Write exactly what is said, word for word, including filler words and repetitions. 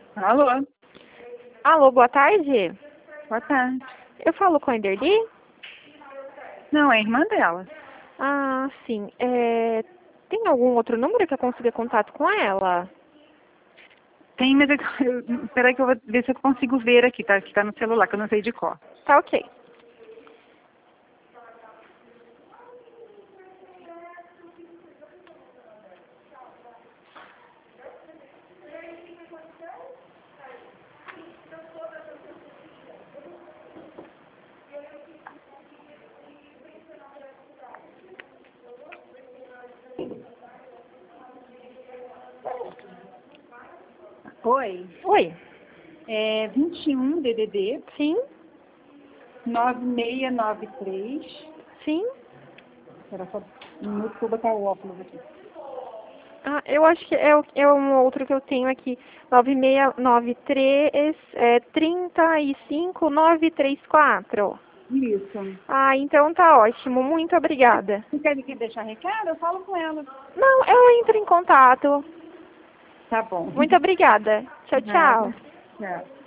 Alô, Alô, boa tarde. boa tarde. Eu falo com a Enderli? Não, é a irmã dela. Ah, sim. É, tem algum outro número que eu consiga contato com ela? Tem, mas eu, eu, peraí que eu vou ver se eu consigo ver aqui, tá? Que tá no celular, que eu não sei de cor. Tá ok. Oi, Oi. é vinte e um D D D Sim? nove seis nove três. Sim? Espera só um minuto que eu vou botar o óculos aqui. Ah, eu acho que é, o- é um outro que eu tenho aqui. nove seis nove três, é, trinta e cinco nove três quatro. Isso. Ah, então tá ótimo. Muito obrigada. Você quer que deixar recado? Eu falo com ela. Não, eu entro em contato. Tá bom. Muito obrigada. Tchau, Nada. tchau. Tchau.